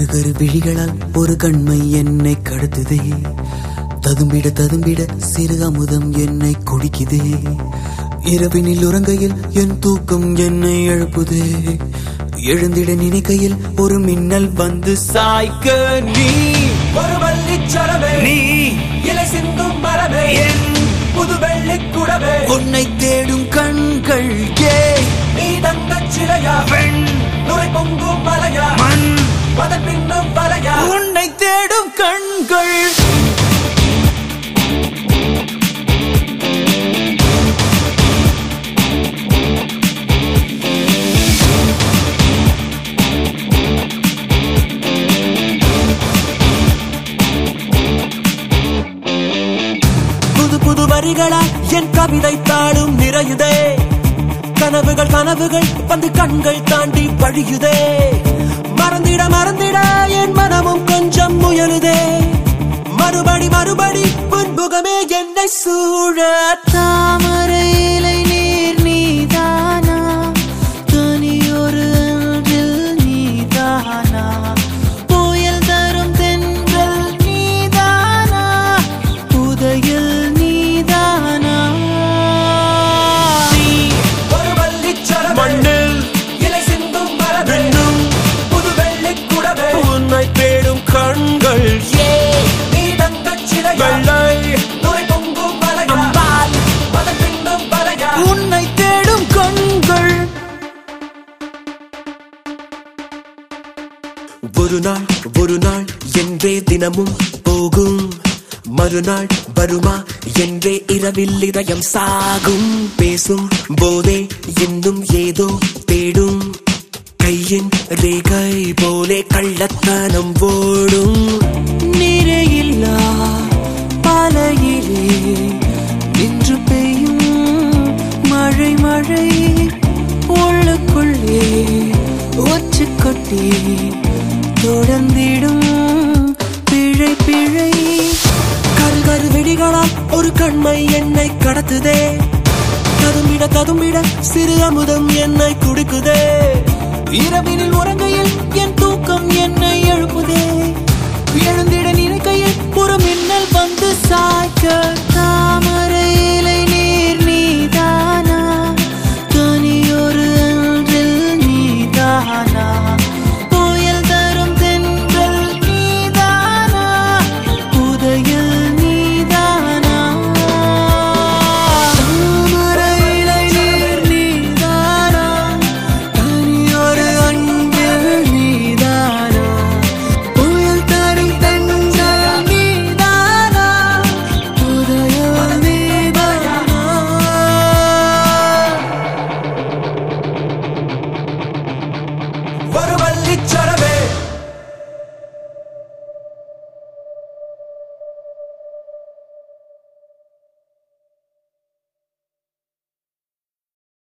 கரு விழிகளால் ஒரு கண்மை என்னை கடத்துதே. ததும்பிட ததும்பிட சிறு அமுதம் என்னை குடிக்குதே. இரவினில் உறங்கையில் என் தூக்கம் என்னை எழுப்புதே. எழுந்திட நினைக்கையில் ஒரு மின்னல் வந்து சாய்க்க நீ ஒரு வள்ளிச்சரமே, நீ இலை சிந்தும் மரமே, என் புது வெள்ளிக்குடமே, உன்னை தேடும் கண்கள் ஏ நீ தங்கச் சிலையா, பெண் நுரை பொங்கும் மலையா, மண் மதன் பின்னும் வலையா, உன்னை தேடும் கண்கள். புது வரிகளால் என் கவிதை தாளும் நிறையுதே. கனவுகள் கனவுகள் வந்து கண்கள் தாண்டி வழியுதே. மறந்திட மறந்திட என் மனமும் கொஞ்சம் முயலுதே. மறுபடி மறுபடி புன்முகமே என்னை சூழ. தாமரை இலை நீர் நீதானா, தனியொரு அன்றில் நீதானா, புயல் தரும் தென்றல் நீதானா, புதையல் நீதானா. நீ ஒரு வள்ளிச்சரமே, மண்ணில் இலை சிந்தும் மரமே, இன்னும் புது வெள்ளிக்குடமே, உன்னை தேடும் கண்கள் ஏ நீ தங்கச் சிலையா, வெள்ளை நுரை பொங்கும் மலையா, அம்பால் மதன் பின்னும் வலையா, உன்னை தேடும் கண்கள். ஒரு நாள் என்றே தினமும் போகும். மறுநாள் வருமா என்றே இரவில் இதயம் சாகும். பேசும் போதே இன்னும் ஏதோ தேடும். கையின் ரேகை போலே கள்ளத்தனம் ஓடும். நிறையில்லா பாலையிலே நின்று பெய்யும் மழை மழை உள்ளுக்குள்ளே ஒச்சு கொட்டி தொடர்ந்திடும் பிழை பிழை. கரு கரு வெடிகளால் ஒரு கண்மை என்னை கடத்துதே. ததும்பிட ததும்பிட சிறு அமுதம் என்னை குடிக்குதே. இரவினில் உறங்கையில் என் தூக்கம் என்னை எழுப்புதே. எழுந்திட